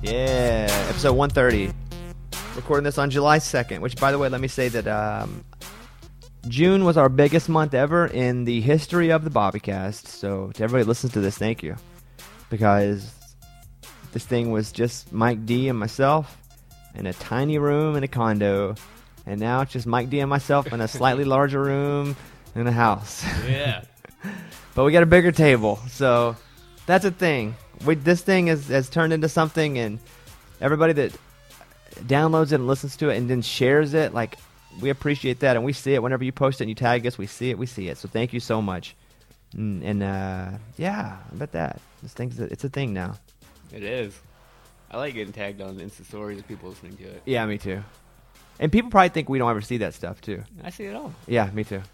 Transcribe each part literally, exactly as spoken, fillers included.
Yeah, episode one thirty. Recording this on July second, which, by the way, let me say that um, June was our biggest month ever in the history of the Bobbycast. So to everybody that listens to this, thank you. Because this thing was just Mike D and myself in a tiny room in a condo. And now it's just Mike D and myself in a slightly larger room in a house. Yeah. But we got a bigger table, so that's a thing. We, this thing has, has turned into something, and everybody that downloads it and listens to it and then shares it, like, we appreciate that, and we see it whenever you post it and you tag us. We see it, we see it. So thank you so much. And, and uh, yeah, I bet that this thing's a, it's a thing now. It is. I like getting tagged on Insta stories of people listening to it. Yeah, me too. And people probably think we don't ever see that stuff too. I see it all. Yeah, me too.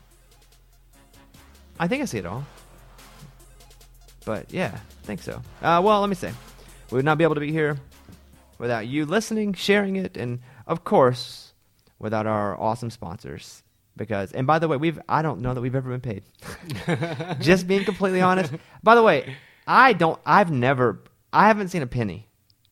I think I see it all. But, yeah, I think so. Uh, well, let me say, we would not be able to be here without you listening, sharing it, and, of course, without our awesome sponsors. Because, and by the way, we've I don't know that we've ever been paid. Just being completely honest. By the way, I don't, I've never, I haven't seen a penny.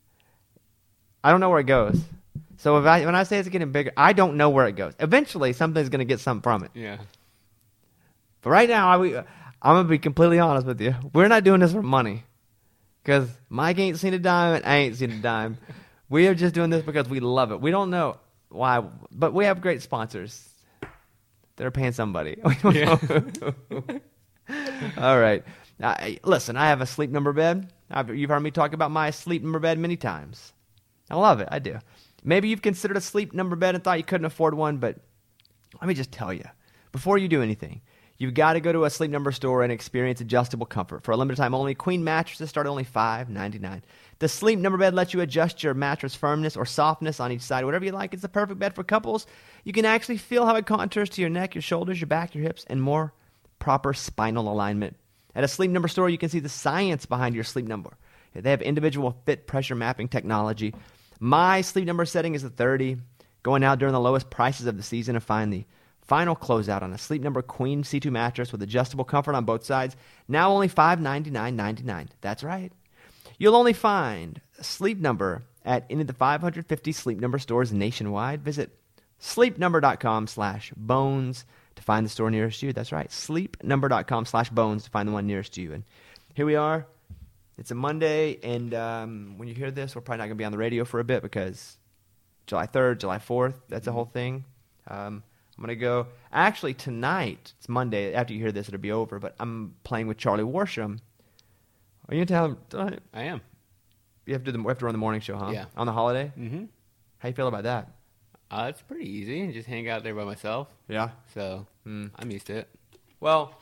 I don't know where it goes. So if I, when I say it's getting bigger, I don't know where it goes. Eventually, something's going to get something from it. Yeah. But right now, I, we, I'm going to be completely honest with you. We're not doing this for money. Because Mike ain't seen a dime and I ain't seen a dime. We are just doing this because we love it. We don't know why, but we have great sponsors that are paying somebody. We don't Yeah. know. All right. Uh, listen, I have a sleep number bed. I've, you've heard me talk about my sleep number bed many times. I love it. I do. Maybe you've considered a sleep number bed and thought you couldn't afford one, but let me just tell you, before you do anything, you've got to go to a Sleep Number store and experience adjustable comfort. For a limited time only, queen mattresses start at only five ninety-nine. The Sleep Number bed lets you adjust your mattress firmness or softness on each side, whatever you like. It's the perfect bed for couples. You can actually feel how it contours to your neck, your shoulders, your back, your hips, and more proper spinal alignment. At a Sleep Number store, you can see the science behind your Sleep Number. They have individual fit pressure mapping technology. My Sleep Number setting is a thirty. Going out during the lowest prices of the season and find the final closeout on a Sleep Number Queen C two mattress with adjustable comfort on both sides. Now only five ninety-nine ninety-nine. That's right. You'll only find a Sleep Number at any of the five hundred fifty Sleep Number stores nationwide. Visit sleepnumber.com slash bones to find the store nearest you. That's right. Sleepnumber.com slash bones to find the one nearest you. And here we are. It's a Monday, and um, when you hear this, we're probably not going to be on the radio for a bit because July third, July fourth, that's the whole thing. Um, I'm going to go. Actually, tonight, it's Monday. After you hear this, it'll be over, but I'm playing with Charlie Worsham. Are you going to tell him tonight? I am. You have to, do the, we have to run the morning show, huh? Yeah. On the holiday? Mm-hmm. How you feel about that? Uh, it's pretty easy. Just hang out there by myself. Yeah. So Mm. I'm used to it. Well,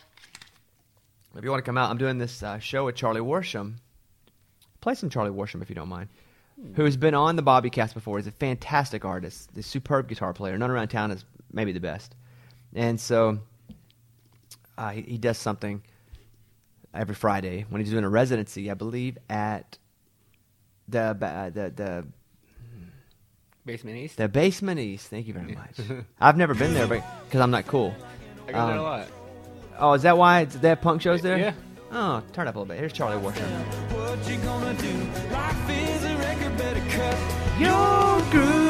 if you want to come out, I'm doing this uh, show with Charlie Worsham. Play some Charlie Worsham if you don't mind. Hmm. Who has been on the Bobbycast before. He's a fantastic artist. The superb guitar player. None around town is maybe the best. And so uh, he, he does something every Friday when he's doing a residency, I believe, at the uh, the the Basement East? the Basement East. Thank you very much. I've never been there because I'm not cool. I go there Um, a lot. Oh, is that why it's- they have punk shows there? Yeah. Oh, turn it up a little bit. Here's Charlie Worsham. What you gonna do? Life is a record, better cut. Your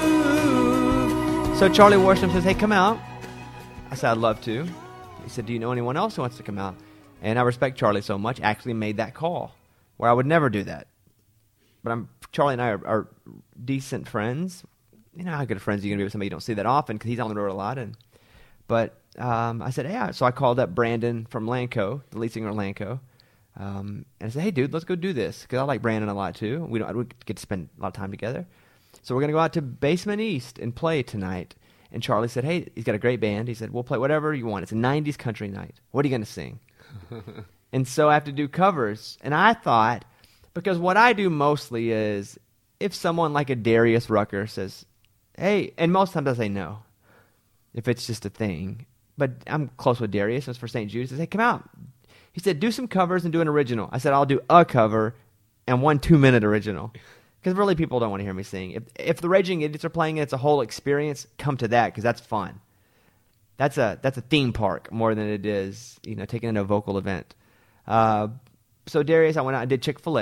groove. So Charlie Worsham says, hey, come out. I said, I'd love to. He said, do you know anyone else who wants to come out? And I respect Charlie so much, actually made that call, where I would never do that. But I'm Charlie and I are, are decent friends. You know how good friends you're going to be with somebody you don't see that often because he's on the road a lot. And But um, I said, hey, so I called up Brandon from Lanco, the lead singer of Lanco. Um, and I said, hey, dude, let's go do this because I like Brandon a lot too. We don't we get to spend a lot of time together. So we're going to go out to Basement East and play tonight. And Charlie said, hey, he's got a great band. He said, we'll play whatever you want. It's a nineties country night. What are you going to sing? And so I have to do covers. And I thought, because what I do mostly is if someone like a Darius Rucker says, hey, and most times I say no, if it's just a thing. But I'm close with Darius. It was for Saint Jude. He says, hey, come out. He said, do some covers and do an original. I said, I'll do a cover and one two-minute original. Because really people don't want to hear me sing. If if the Raging Idiots are playing it, it's a whole experience, come to that because that's fun. That's a that's a theme park more than it is, you know, taking in a vocal event. Uh, so Darius, I went out and did Chick-fil-A.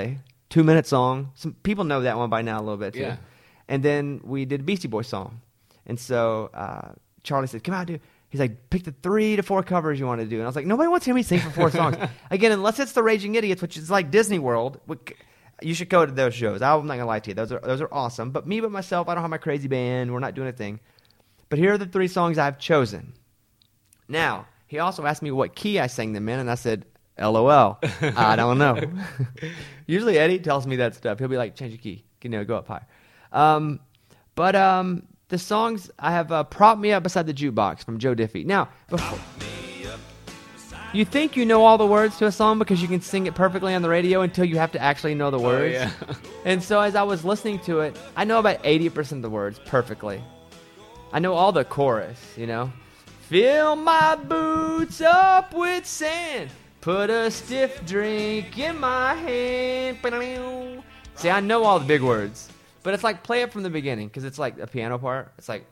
two minute song. Some people know that one by now a little bit too. Yeah. And then we did a Beastie Boys song. And so uh, Charlie said, come out, dude. He's like, pick the three to four covers you want to do. And I was like, nobody wants to hear me sing for four songs. Again, unless it's the Raging Idiots, which is like Disney World. You should go to those shows. I'm not going to lie to you. Those are, those are awesome. But me, but myself, I don't have my crazy band. We're not doing a thing. But here are the three songs I've chosen. Now, he also asked me what key I sang them in, and I said, LOL. I don't know. Usually Eddie tells me that stuff. He'll be like, change your key. You know, go up higher. Um, but um, the songs I have uh, Prop Me Up Beside the Jukebox from Joe Diffie. Now, before, you think you know all the words to a song because you can sing it perfectly on the radio until you have to actually know the words. Oh, yeah. And so as I was listening to it, I know about eighty percent of the words perfectly. I know all the chorus, you know. Fill my boots up with sand. Put a stiff drink in my hand. See, I know all the big words. But it's like play it from the beginning because it's like a piano part. It's like,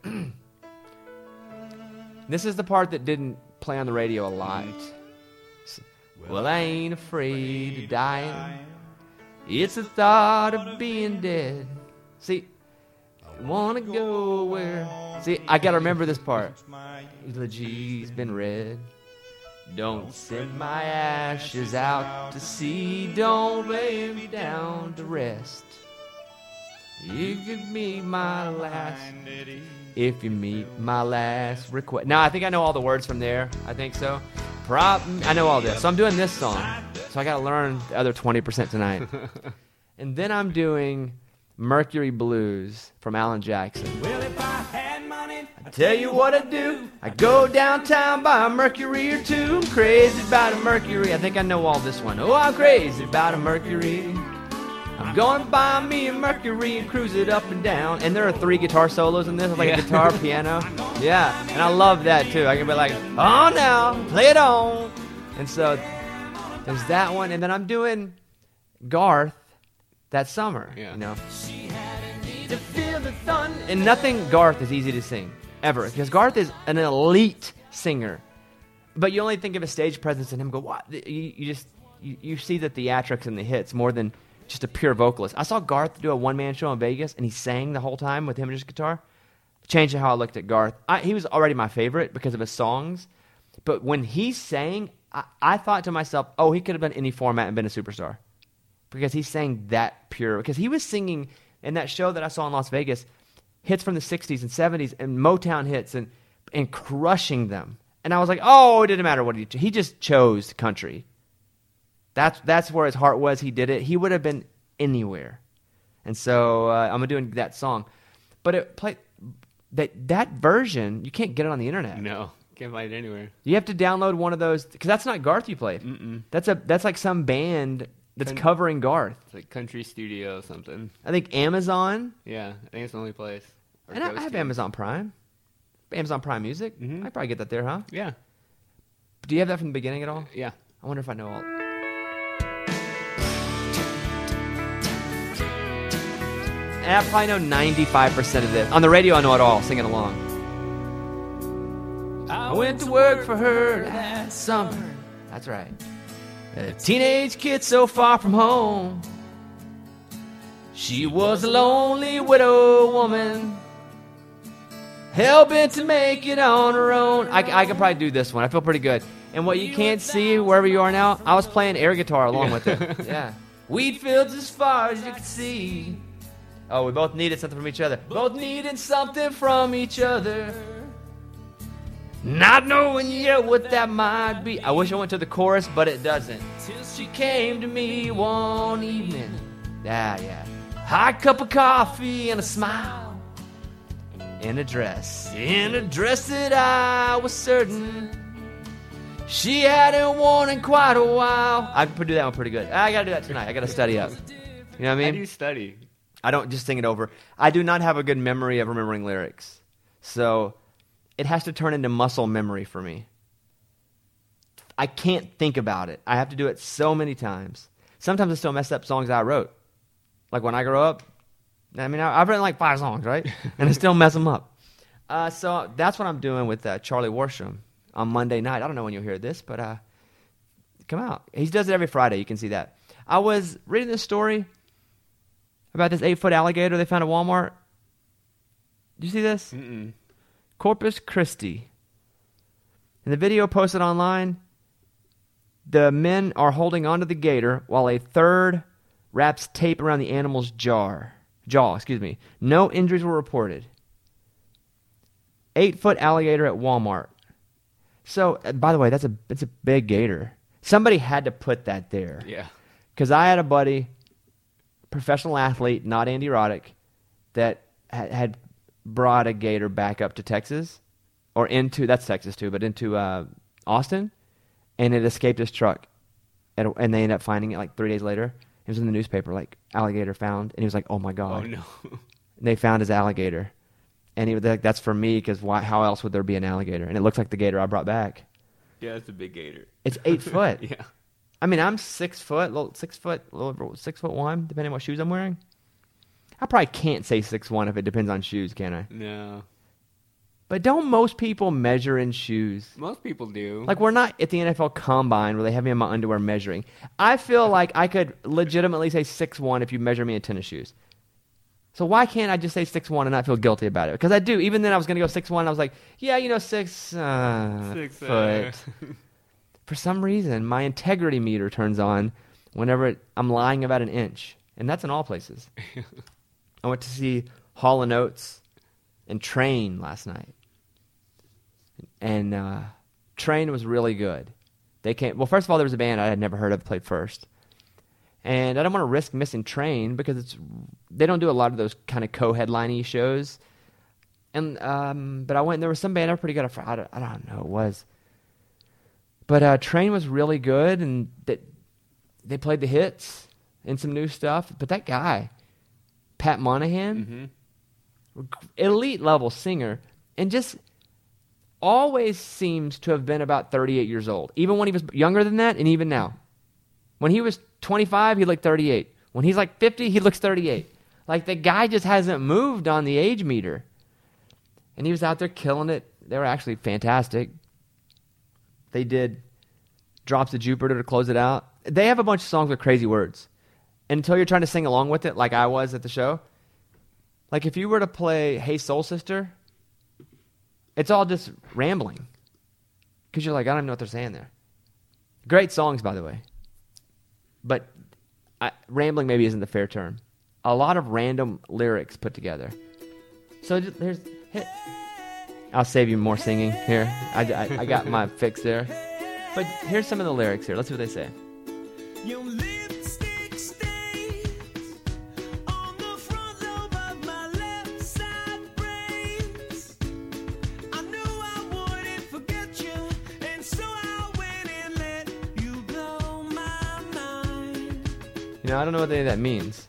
this is the part that didn't play on the radio a lot. Well, I ain't afraid of dying. It's the thought of being dead. See, wanna go where? See, I gotta remember this part. The G's been read. Don't send my ashes out to sea. Don't lay me down to rest. You could be my last if you meet my last request. Now, I think I know all the words from there. I think so. Prop, I know all this. So I'm doing this song. So I got to learn the other twenty percent tonight. And then I'm doing Mercury Blues from Alan Jackson. Well, if I had money, I tell you what I do. I go downtown, buy a Mercury or two. I'm crazy about a Mercury. I think I know all this one. Oh, I'm crazy about a Mercury. I'm going to buy me a Mercury and cruise it up and down. And there are three guitar solos in this, like Yeah. a guitar, piano. Yeah, and I love that too. I can be like, oh, now, play it on. And so there's that one. And then I'm doing Garth that summer, Yeah. you know. To feel the thunder. And nothing Garth is easy to sing, ever. Because Garth is an elite singer. But you only think of his stage presence and him go, what? You, you just, you, you see the theatrics and the hits more than just a pure vocalist. I saw Garth do a one-man show in Vegas, and he sang the whole time with him and his guitar. Changed how I looked at Garth. I, he was already my favorite because of his songs. But when he sang, I, I thought to myself, oh, he could have done any format and been a superstar. Because he sang that pure. Because he was singing in that show that I saw in Las Vegas, hits from the sixties and seventies and Motown hits and, and crushing them. And I was like, oh, it didn't matter what he chose. He just chose country. That's that's where his heart was. He did it. He would have been anywhere. And so uh, I'm doing that song. But it play, that that version, you can't get it on the internet. No, can't find it anywhere. You have to download one of those, because that's not Garth you played. Mm-mm. That's a that's like some band that's Country- covering Garth. It's like Country Studio or something. I think Amazon, Yeah, I think it's the only place. Or and I, I Ghost have Tunes. Amazon Prime. Amazon Prime Music. Mhm. I could probably get that there, huh? Yeah, Do you have that from the beginning at all? yeah. I wonder if I know all. And I probably know ninety-five percent of this. On the radio, I know it all, singing along. I went to work for her that summer. That's right. A teenage kid so far from home. She was a lonely widow woman, hell-bent to make it on her own. I, I can probably do this one. I feel pretty good. And what you can't see, wherever you are now, I was playing air guitar along with it. Yeah. Wheat fields as far as you can see. Oh, we both needed something from each other. Both needed something from each other. Not knowing yet what that might be. I wish I went to the chorus, but it doesn't. Till she came to me one evening. Yeah, yeah. Hot cup of coffee and a smile. In a dress. In a dress that I was certain she hadn't worn in quite a while. I could do that one pretty good. I gotta do that tonight. I gotta study up. You know what I How mean? do you study? I don't just sing it over. I do not have a good memory of remembering lyrics. So it has to turn into muscle memory for me. I can't think about it. I have to do it so many times. Sometimes I still mess up songs I wrote. Like when I grow up, I mean, I- I've written like five songs, right? And I still mess them up. Uh, so that's what I'm doing with uh, Charlie Worsham on Monday night. I don't know when you'll hear this, but uh, come out. He does it every Friday. You can see that. I was reading this story. about this eight-foot alligator they found at Walmart? Did you see this? Mm-mm. Corpus Christi. In the video posted online, the men are holding onto the gator while a third wraps tape around the animal's jar. Jaw, excuse me. No injuries were reported. Eight-foot alligator at Walmart. So, uh, by the way, that's a it's a big gator. Somebody had to put that there. Yeah. Because I had a buddy, professional athlete, not Andy Roddick, that had, had brought a gator back up to Texas, or into, that's Texas too, but into uh, Austin, and it escaped his truck. And, and they ended up finding it like three days later. It was in the newspaper, like, alligator found. And he was like, oh my God. Oh, no. And they found his alligator. And he was like, that's for me, because why? How else would there be an alligator? And it looks like the gator I brought back. Yeah, it's a big gator. It's eight foot. Yeah. I mean, I'm six foot, little, six foot, little, over six foot one, depending on what shoes I'm wearing. I probably can't say six one if it depends on shoes, can I? No. But don't most people measure in shoes? Most people do. Like, we're not at the N F L Combine where they have me in my underwear measuring. I feel like I could legitimately say six one if you measure me in tennis shoes. So why can't I just say six one and not feel guilty about it? Because I do. Even then, I was going to go six one. I was like, yeah, you know, six, uh, Six, foot. uh, For some reason, my integrity meter turns on whenever it, I'm lying about an inch. And that's in all places. I went to see Hall and Oates and Train last night. And uh, Train was really good. They came. Well, first of all, there was a band I had never heard of played first. And I don't want to risk missing Train because it's they don't do a lot of those kind of co-headlining shows. And um, but I went and there was some band that were pretty good. I don't, I don't know who it was. But uh, Train was really good, and that they played the hits and some new stuff. But that guy, Pat Monahan, mm-hmm. elite level singer, and just always seems to have been about thirty-eight years old, even when he was younger than that, and even now. When he was twenty-five, he looked thirty-eight. When he's like fifty, he looks thirty-eight. Like, the guy just hasn't moved on the age meter. And he was out there killing it. They were actually fantastic. They did Drops of Jupiter to close it out. They have a bunch of songs with crazy words. And until you're trying to sing along with it, like I was at the show, like if you were to play Hey Soul Sister, it's all just rambling. Because you're like, I don't even know what they're saying there. Great songs, by the way. But I, rambling maybe isn't the fair term. A lot of random lyrics put together. So just, there's... Hit. I'll save you more singing here. I, I, I got my fix there. But here's some of the lyrics here. Let's see what they say. Your lipstick stains on the front lobe of my left side brains. I knew I wouldn't forget you, and so I went and let you blow my mind. You know, I don't know what any of that means.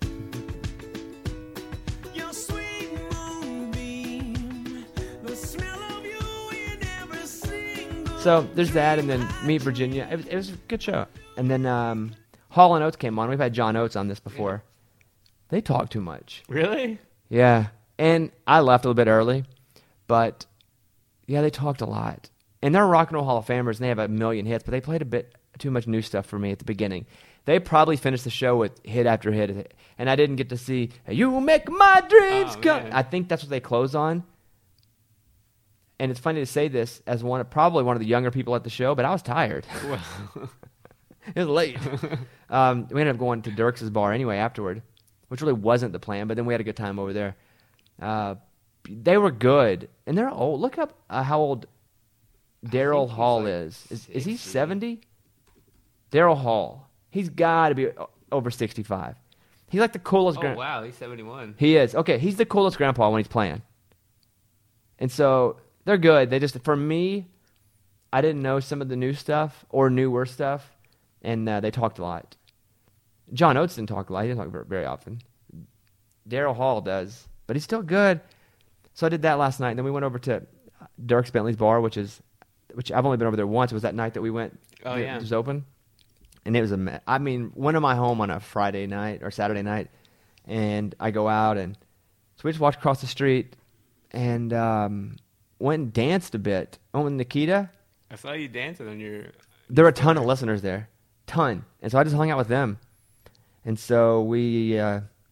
Your sweet moonbeam, the smell of you in every single. So there's that, and then Meet Virginia. It was, it was a good show. And then um, Hall and Oates came on. We've had John Oates on this before. They talk too much. Really? Yeah. And I left a little bit early, but yeah, they talked a lot. And they're Rock and Roll Hall of Famers, and they have a million hits, but they played a bit too much new stuff for me at the beginning. They probably finished the show with hit after hit, and I didn't get to see "You Make My Dreams Oh, Come." man. I think that's what they closed on. And it's funny to say this as one, probably one of the younger people at the show, but I was tired. Well, It was late. um, we ended up going to Dirks' bar anyway afterward, which really wasn't the plan, but then we had a good time over there. Uh, they were good, and they're old. Look up uh, how old Daryl he's Hall like is. Is is he sixty. seventy? Daryl Hall. He's got to be o- over sixty-five. He's like the coolest. oh, gran- wow. He's seventy-one. He is. Okay, he's the coolest grandpa when he's playing. And so they're good. They just, for me, I didn't know some of the new stuff or newer stuff, and uh, they talked a lot. John Oates didn't talk a lot. He didn't talk very, very often. Daryl Hall does, but he's still good. So I did that last night, and then we went over to Dirks Bentley's bar, which is, which I've only been over there once. It was that night that we went. Oh, it yeah. was open, and it was a. me- I mean, when am I home on a Friday night or Saturday night, and I go out, and so we just walked across the street, and um, went and danced a bit. Oh, and Nikita. I saw you dancing on your... There were a ton of listeners there, ton, and so I just hung out with them, and so we uh,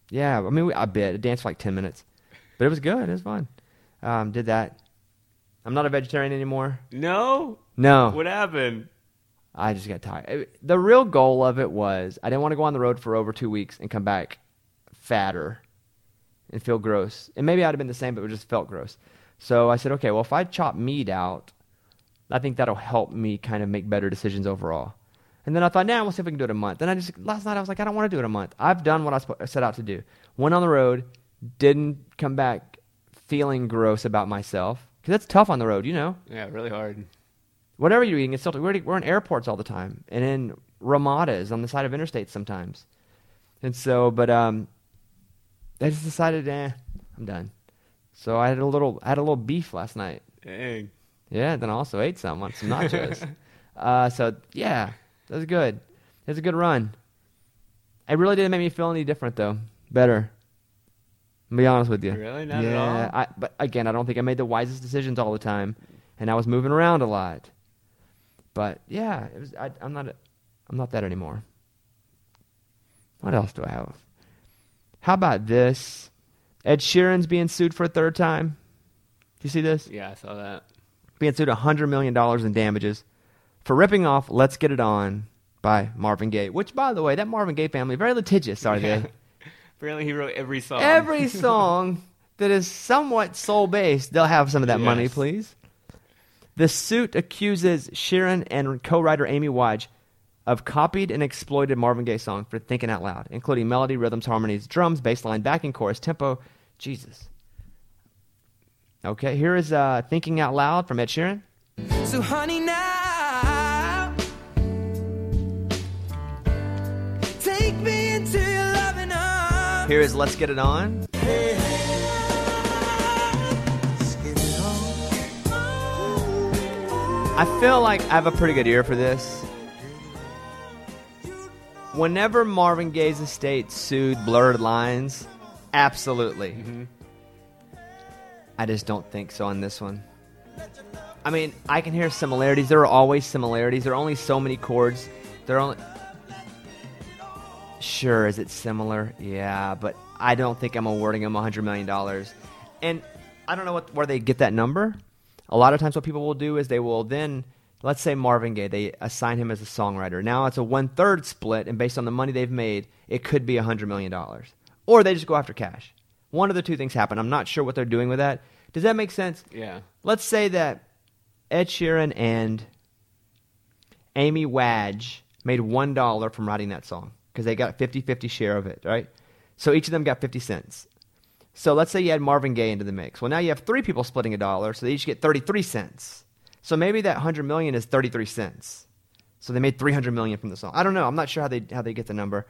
Yeah, I mean, we, I bit. I danced for like ten minutes. But it was good. It was fun. Um, did that. I'm not a vegetarian anymore. No? No. What happened? I just got tired. It- the real goal of it was I didn't want to go on the road for over two weeks and come back fatter and feel gross. And maybe I'd have been the same, but it just felt gross. So I said, okay, well, if I chop meat out, I think that'll help me kind of make better decisions overall. And then I thought, nah, we'll see if we can do it a month. Then I just, last night I was like, I don't want to do it a month. I've done what I sp- set out to do. Went on the road, didn't come back feeling gross about myself. Because that's tough on the road, you know. Yeah, really hard. Whatever you're eating, it's still, we're, we're in airports all the time. And in Ramadas on the side of interstates sometimes. And so, but um, I just decided, eh, I'm done. So I had a little, I had a little beef last night. Dang. Yeah, then I also ate some on some nachos. uh, so yeah, that was good. It was a good run. It really didn't make me feel any different though. Better. I'll be honest with you. Really? Not yeah, at all? I, but again, I don't think I made the wisest decisions all the time, and I was moving around a lot. But yeah, it was. I, I'm not. I'm not that anymore. What else do I have? How about this? Ed Sheeran's being sued for a third time. Do you see this? Yeah, I saw that. Being sued one hundred million dollars in damages for ripping off Let's Get It On by Marvin Gaye. Which, by the way, that Marvin Gaye family, very litigious, are they? Apparently he wrote every song. Every song that is somewhat soul-based, they'll have some of that money, Yes. please. The suit accuses Sheeran and co-writer Amy Wadge of copied and exploited Marvin Gaye songs for Thinking Out Loud, including melody, rhythms, harmonies, drums, bass line, backing chorus, tempo. Jesus. Okay, here is uh, Thinking Out Loud from Ed Sheeran. So honey now, take me into your loving arms. Here is Let's Get It On. Let's get it on. I feel like I have a pretty good ear for this. Whenever Marvin Gaye's estate sued Blurred Lines, absolutely. Mm-hmm. I just don't think so on this one. I mean, I can hear similarities. There are always similarities. There are only so many chords. There are only... Sure, is it similar? Yeah, but I don't think I'm awarding him one hundred million dollars. And I don't know what where they get that number. A lot of times what people will do is they will then, let's say Marvin Gaye, they assign him as a songwriter. Now it's a one-third split, and based on the money they've made, it could be one hundred million dollars. Or they just go after cash. One of the two things happen. I'm not sure what they're doing with that. Does that make sense? Yeah. Let's say that Ed Sheeran and Amy Wadge made one dollar from writing that song because they got a fifty-fifty share of it, right? So each of them got fifty cents. So let's say you add Marvin Gaye into the mix. Well, now you have three people splitting a dollar, so they each get thirty-three cents. So maybe that one hundred million dollars is thirty-three cents. So they made three hundred million dollars from the song. I don't know. I'm not sure how they how they get the number.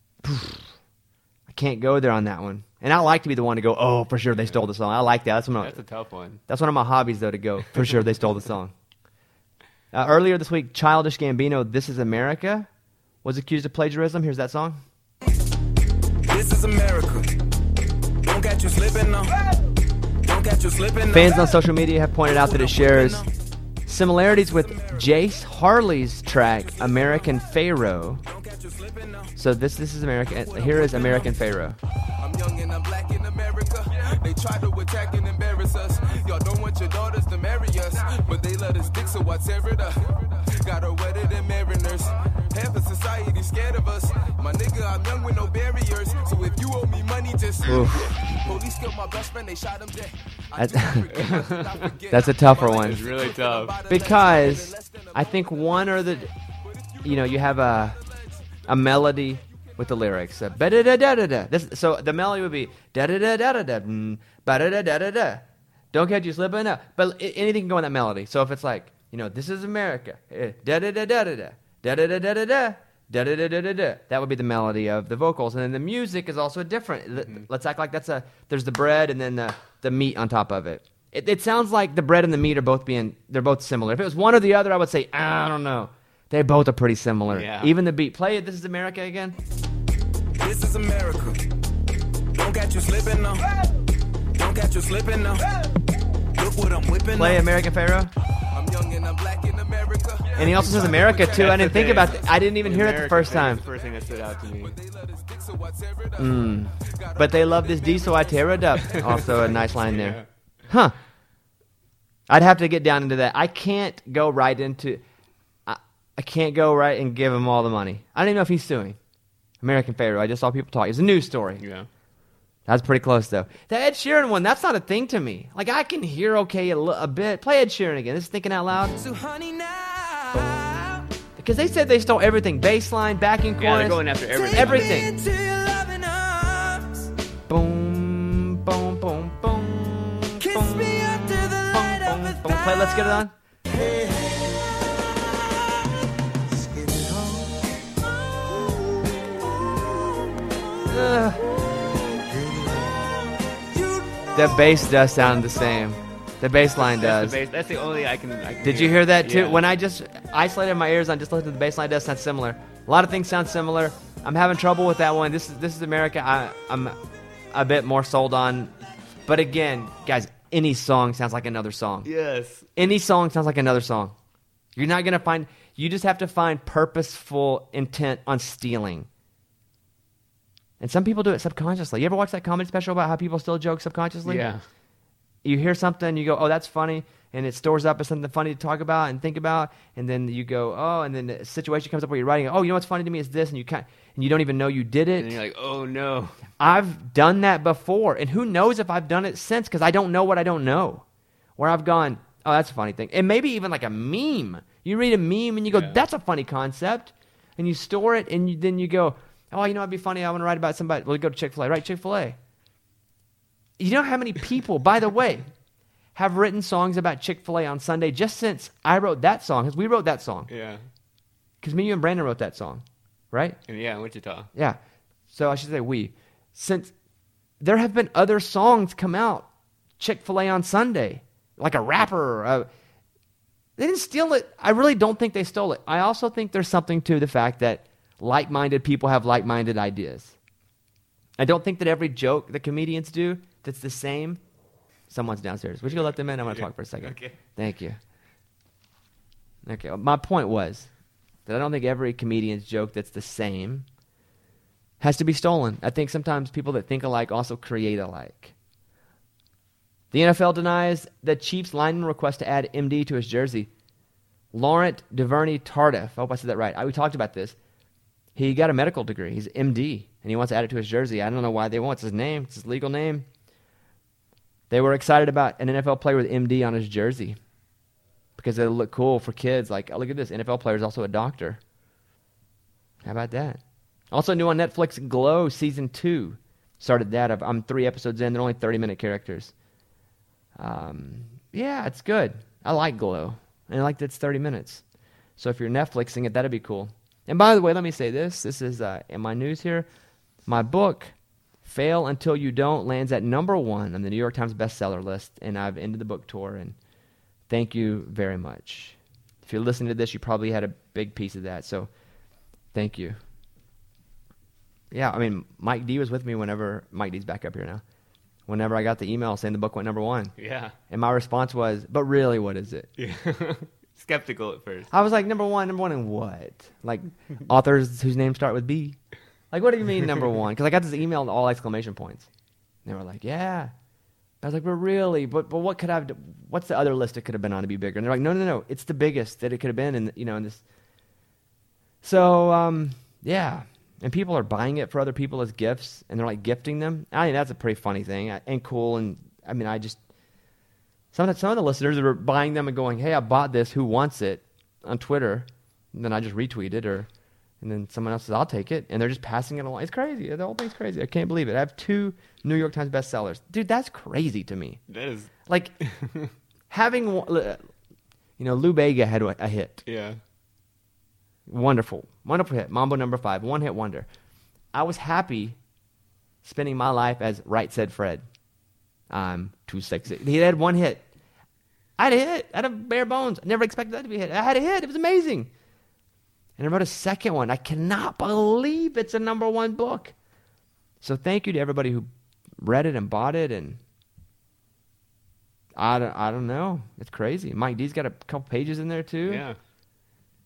I can't go there on that one. And I like to be the one to go, oh, for sure they stole the song. I like that. That's one of, That's a tough one. that's one of my hobbies, though, to go, for sure they stole the song. Uh, earlier this week, Childish Gambino, This Is America, was accused of plagiarism. Here's that song. This is America. Don't catch you slipping now. Don't catch you slipping now. Fans on social media have pointed out that it shares similarities with Jace Harley's track, American Pharaoh. Don't catch you slipping now. So this this is American. Here is American Pharaoh. I'm young and I'm black in America. They try to attack and embarrass us. Y'all don't want your daughters to marry us, but they let us dick, so I tear it up. Got her wetter than mariners. Half of society scared of us. My nigga, I'm young with no barriers. So if you owe me money, just police killed my best friend. They shot him dead. I do not forget, I do not forget. That's a tougher one. It's really tough. Because I think one or the, you know, you have a a melody with the lyrics. Uh, ba-da-da-da-da-da. This, so the melody would be da-da-da-da-da-da, mm, ba-da-da-da-da-da. Don't catch you slipping up. But i- anything can go in that melody. So if it's like, you know, This Is America, eh, da-da-da-da-da-da, da-da-da-da-da-da, da-da-da-da-da-da. That would be the melody of the vocals. And then the music is also different. L- Let's act like that's a, there's the bread and then the, the meat on top of it. It, it sounds like the bread and the meat are both being, they're both similar. If it was one or the other, I would say, I don't know. They both are pretty similar. Yeah. Even the beat. Play it, This Is America again. This is America. Don't catch you slipping now. Don't catch you slipping now. Look what I'm whipping Play now. American Pharaoh. I'm young and I'm black in America. And he also says America too. That's I didn't the think thing. about that. I didn't even hear it the America first thing is time. The first thing that stood out to me. Mm. But they love this diesel, I tear it up. Also a nice line there. Huh. I'd have to get down into that. I can't go right into... I, I can't go right and give him all the money. I don't even know if he's suing. American Pharaoh. I just saw people talk. It's a news story. Yeah. That's pretty close, though. The Ed Sheeran one, that's not a thing to me. Like, I can hear okay a, li- a bit. Play Ed Sheeran again. This is thinking out loud. So honey now, Because they said they stole everything. Bass line, backing chorus. Yeah, they're going after everything. Everything. take me into your loving arms. Boom, boom, boom, boom. Kiss boom, me up to the light boom, of a boom, boom. Play Let's Get It On. Ugh. The bass does sound the same. The bass line does. That's the, bass, that's the only I can. I can Did you hear that too? Yeah. When I just isolated my ears on just listening to the bass line, it does sound similar. A lot of things sound similar. I'm having trouble with that one. This is this is America. I, I'm a bit more sold on. But again, guys, any song sounds like another song. Yes. Any song sounds like another song. You're not gonna find. You just have to find purposeful intent on stealing. And some people do it subconsciously. You ever watch that comedy special about how people steal jokes subconsciously? Yeah. You hear something, you go, oh, that's funny, and it stores up as something funny to talk about and think about, and then you go, oh, and then a situation comes up where you're writing, oh, you know what's funny to me is this, and you can't, and you don't even know you did And it. you're like, oh no. I've done that before, and who knows if I've done it since, because I don't know what I don't know. Where I've gone, oh, that's a funny thing. And maybe even like a meme. You read a meme, and you go, Yeah. that's a funny concept, and you store it, and you, then you go, oh, you know what'd be funny? I want to write about somebody. Well, go to Chick-fil-A. Write Chick-fil-A. You know how many people, by the way, have written songs about Chick-fil-A on Sunday just since I wrote that song, because we wrote that song. Yeah. Because me, you, and Brandon wrote that song, right? And yeah, Wichita. Yeah. So I should say we. Since there have been other songs come out, Chick-fil-A on Sunday, like a rapper. Uh, they didn't steal it. I really don't think they stole it. I also think there's something to the fact that like-minded people have like-minded ideas. I don't think that every joke that comedians do that's the same. Someone's downstairs. Would you go let them in? I'm going to talk for a second. Okay. Thank you. Okay, my point was that I don't think every comedian's joke that's the same has to be stolen. I think sometimes people that think alike also create alike. The N F L denies the Chiefs lineman request to add M D to his jersey. Laurent Duvernay Tardif, I hope I said that right. I, we talked about this. He got a medical degree. He's M D, and he wants to add it to his jersey. I don't know why they want. It's his name. It's his legal name. They were excited about an N F L player with M D on his jersey because it'll look cool for kids. Like, oh, look at this. N F L player is also a doctor. How about that? Also new on Netflix, Glow Season two. Started that. I'm three episodes in. They're only thirty-minute characters. Um, yeah, it's good. I like Glow. And I like that it's thirty minutes. So if you're Netflixing it, that'd be cool. And by the way, let me say this. This is uh, in my news here. My book, Fail Until You Don't, lands at number one on the New York Times bestseller list. And I've ended the book tour. And thank you very much. If you're listening to this, you probably had a big piece of that. So thank you. Yeah, I mean, Mike D was with me whenever, Mike D's back up here now, whenever I got the email saying the book went number one. Yeah. And my response was, but really, what is it? Yeah. Skeptical at first. I was like, number one, number one in what? Like, authors whose names start with B? Like, what do you mean number one? Because I got this email with all exclamation points. And they were like, yeah. I was like, but really? But but what could I have, d- what's the other list it could have been on to be bigger? And they're like, no, no, no. It's the biggest that it could have been in, you know, in this. So, um, yeah. And people are buying it for other people as gifts, and they're like gifting them. I think that's a pretty funny thing and cool. And I mean, I just, some of the, some of the listeners are buying them and going, hey, I bought this. Who wants it? On Twitter. And then I just retweet it, or, and then someone else says, I'll take it. And they're just passing it along. It's crazy. The whole thing's crazy. I can't believe it. I have two New York Times bestsellers. Dude, that's crazy to me. That is. Like, having, you know, Lou Bega had a hit. Yeah. Wonderful. Wonderful hit. Mambo number five. One hit wonder. I was happy spending my life as Right Said Fred. I'm too sexy. He had one hit. I had a hit. I had a bare bones. I never expected that to be a hit. I had a hit. It was amazing. And I wrote a second one. I cannot believe it's a number one book. So thank you to everybody who read it and bought it. And I don't, I don't know. It's crazy. Mike D's got a couple pages in there too. Yeah.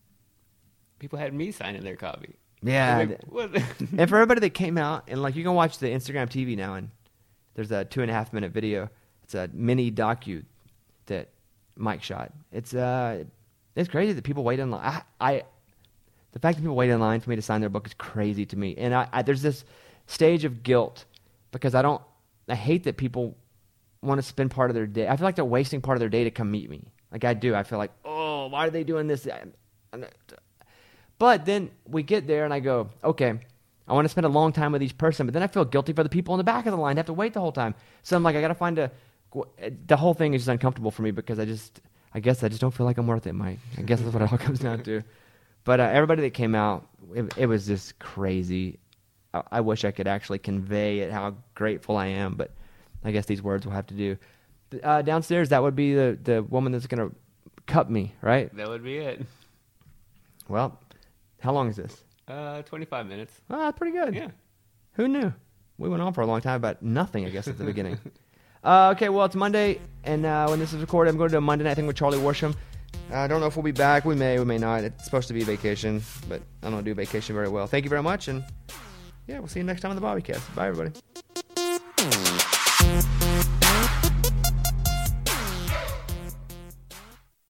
People had me signing their copy. Yeah. Like, what? And for everybody that came out, and like you can watch the Instagram T V now, and there's a two and a half minute video. It's a mini docu that Mike shot. It's uh, it's crazy that people wait in line. I, I, the fact that people wait in line for me to sign their book is crazy to me. And I, I there's this stage of guilt because I don't. I hate that people want to spend part of their day. I feel like they're wasting part of their day to come meet me. Like I do. I feel like, oh, why are they doing this? I'm, I'm not, But then we get there and I go, okay, I want to spend a long time with each person, but then I feel guilty for the people in the back of the line to have to wait the whole time. So I'm like, I got to find a, the whole thing is just uncomfortable for me because I just, I guess I just don't feel like I'm worth it, Mike. I guess that's what it all comes down to. But uh, everybody that came out, it, it was just crazy. I, I wish I could actually convey it, how grateful I am, but I guess these words will have to do. Uh, downstairs, that would be the, the woman that's going to cup me, right? That would be it. Well, how long is this? Uh, twenty-five minutes. Oh, that's pretty good. Yeah. Who knew? We went on for a long time about nothing, I guess, at the beginning. Uh, okay, well, it's Monday, and uh, when this is recorded, I'm going to do a Monday night thing with Charlie Worsham. Uh, I don't know if we'll be back. We may, we may not. It's supposed to be vacation, but I don't do vacation very well. Thank you very much, and yeah, we'll see you next time on the Bobbycast. Bye, everybody.